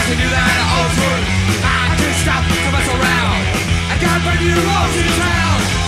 to do that old truth. I can't stop to mess around. I got brand new laws in town.